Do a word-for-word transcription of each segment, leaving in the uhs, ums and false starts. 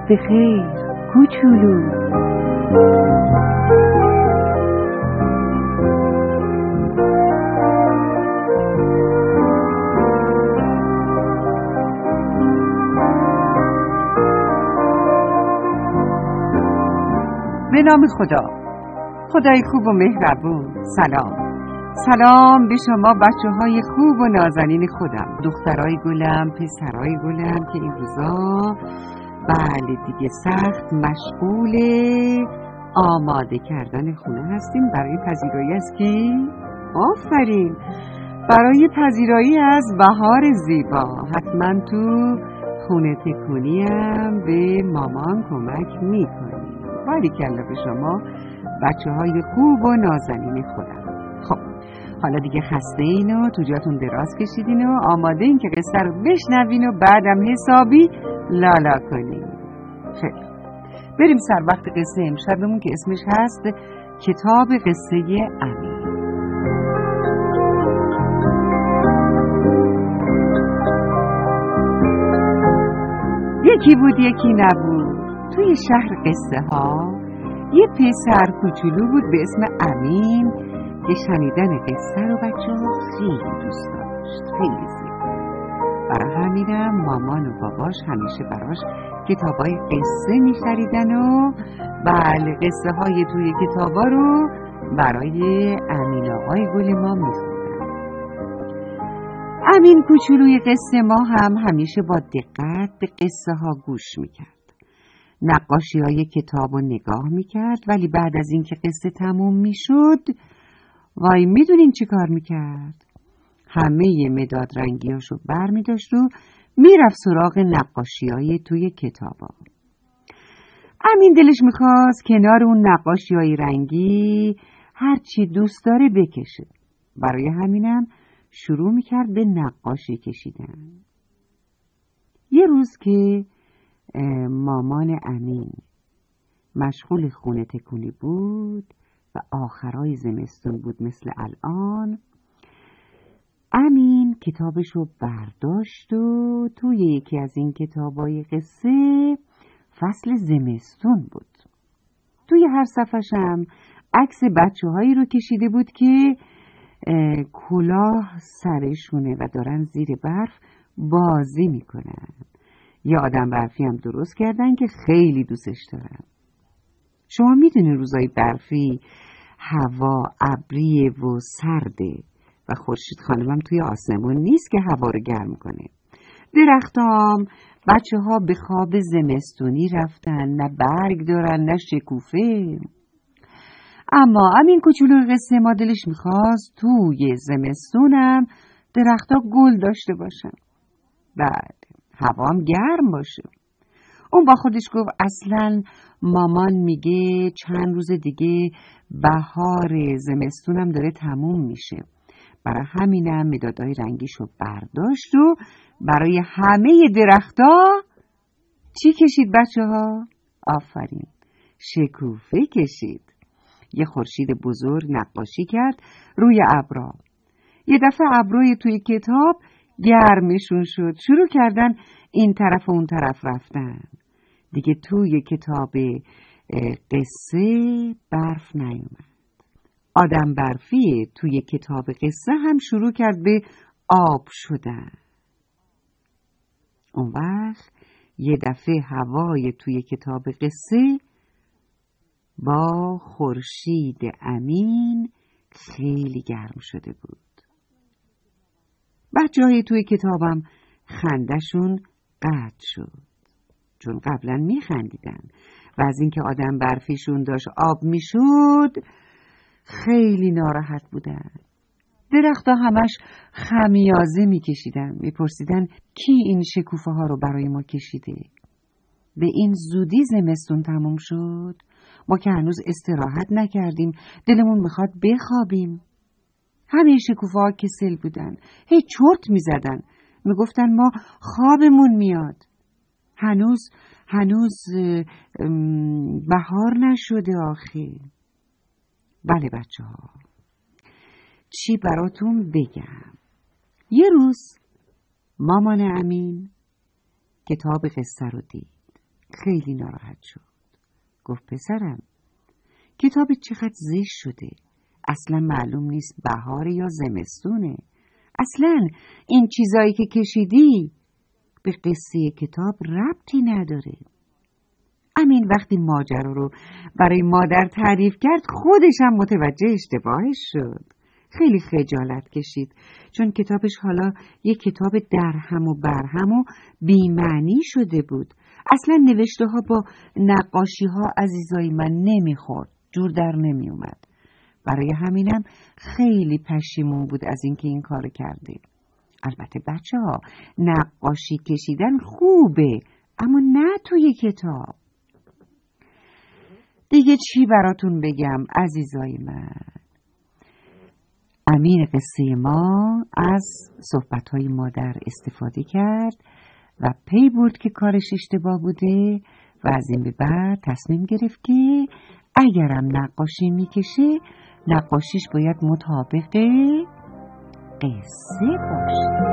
به خیر کوچولو. به نام خدا، خدای خوب و مهربون. سلام سلام به شما بچه های خوب و نازنین خودم، دخترای گلم، پسرای گلم که این روزا بله دیگه سخت مشغول آماده کردن خونه هستیم برای پذیرایی از کی؟ آفرین، برای پذیرایی از بهار زیبا. حتما تو خونه تکونیم به مامان کمک میکنی. باریکلا به شما بچه های خوب و نازنین خودم. خب حالا دیگه خسته این و تو جاتون دراز کشیدین و آماده این که قصه رو بشنوین و بعدم حسابی لالا کنین. خیلی بریم سر وقت قصه امشبمون که اسمش هست کتاب قصه امین. یکی بود یکی نبود، توی شهر قصه ها یه پسر کوچولو بود به اسم امین که شنیدن قصه رو بچه ها خیلی دوست داشت، خیلی زیاد. برای همینم مامان و باباش همیشه براش کتابای قصه می خریدن و بله قصه های توی کتابا رو برای امین آقای گل ما می خوندن. امین کوچولوی قصه ما هم همیشه با دقت به قصه ها گوش می کرد. نقاشی های کتاب رو نگاه می کرد، ولی بعد از اینکه قصه تموم می شد وای می دونین چی کار می کرد؟ همه مداد رنگیاشو بر می داشت و می رفت سراغ نقاشی های توی کتابا. امین دلش می خواست کنار اون نقاشی های رنگی هر چی دوست داره بکشه. برای همینم شروع می کرد به نقاشی کشیدن. یه روز که مامان امین مشغول خونه تکونی بود و آخرای زمستون بود مثل الان، امین کتابشو برداشت و توی یکی از این کتابای قصه فصل زمستون بود. توی هر صفحش هم عکس بچه هایی رو کشیده بود که کلاه سرشونه و دارن زیر برف بازی میکنن. یه آدم برفی هم درست کردن که خیلی دوستش دارن. شما میدونی روزای برفی هوا ابریه و سرده و خورشید خانمم توی آسمون نیست که هوا رو گرم کنه. درختام بچه ها به خواب زمستونی رفتن، نه برگ دارن نه شکوفه. اما امین کوچولو قصه ما دلش میخواست توی زمستونم درختا گل داشته باشن، بعد هوام گرم باشه. اون با خودش گفت اصلاً مامان میگه چند روز دیگه بهار زمستونم داره تموم میشه. برای همینم مدادای رنگیشو برداشت و برای همه درختا چی کشید بچه ها؟ آفرین، شکوفه کشید. یه خورشید بزرگ نقاشی کرد روی ابرا. یه دفعه ابروی توی کتاب گرمشون شد، شروع کردن این طرف و اون طرف رفتن. دیگه توی کتاب قصه برف نیومد. آدم برفی توی کتاب قصه هم شروع کرد به آب شدن. اون وقت یه دفعه هوای توی کتاب قصه با خورشید امین خیلی گرم شده بود. بچه‌های توی کتابم خندشون قطع شد، چون قبلا میخندیدن و از اینکه آدم برفیشون داشت آب میشد خیلی ناراحت بودن. درخت‌ها همش خمیازه میکشیدن، میپرسیدن کی این شکوفه ها رو برای ما کشیده؟ به این زودی زمستون تموم شد، ما که هنوز استراحت نکردیم، دلمون میخواد بخوابیم. همه شکوفه ها کسل بودن، هی چرت میزدن، میگفتن ما خوابمون میاد، هنوز هنوز بهار نشده آخه. بله بچه ها، چی براتون بگم؟ یه روز مامان امین کتاب قصه رو دید. خیلی ناراحت شد. گفت پسرم کتابت چقدر زشت شده. اصلا معلوم نیست بهار یا زمستونه. اصلا این چیزایی که کشیدی به قصه کتاب ربطی نداره. امین وقتی ماجرا رو برای مادر تعریف کرد خودش هم متوجه اشتباهش شد. خیلی خجالت کشید چون کتابش حالا یک کتاب درهم و برهم و بی‌معنی شده بود. اصلا نوشته ها با نقاشی ها عزیزای من نمیخورد، جور در نمی اومد. برای همینم خیلی پشیمون بود از اینکه این کار کرده. البته بچه ها نقاشی کشیدن خوبه اما نه توی کتاب. دیگه چی براتون بگم عزیزای من؟ امین قصه ما از صحبت‌های مادر استفاده کرد و پی برد که کارش اشتباه بوده و از این به بعد تصمیم گرفت که اگرم نقاشی میکشه نقاشیش باید مطابق قصه باشه.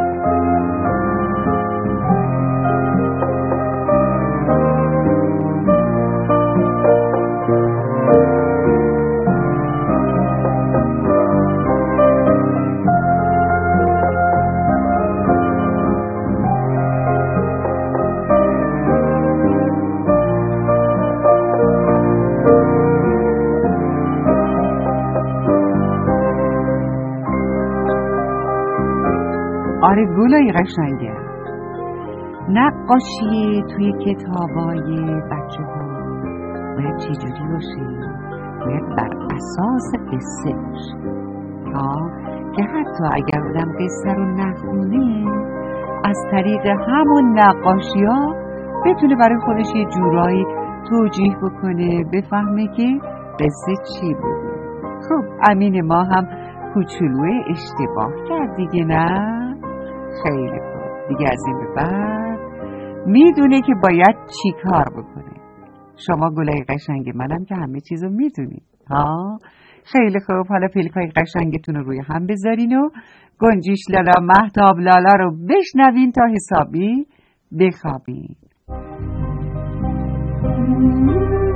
آره گلای قشنگه. نقاشی توی کتابای بچه ها باید چی جوری باشه؟ باید بر اساس قصه باشه تا که حتی اگر آدم قصه رو نخونه از طریق همون نقاشی ها بتونه برای خودش یه جورایی توجیه بکنه، بفهمه که قصه چی بود. خب امین ما هم کوچولوی اشتباه کرد دیگه، نه؟ خیلی خوب. دیگه از این به بعد میدونه که باید چی کار بکنه. شما گلای قشنگ منم که همه چیزو میدونید ها. خیلی خوب. حالا پلکای قشنگتون رو روی هم بذارین و گنجیش لالا مهتاب لالا رو بشنوین تا حسابی بخوابین.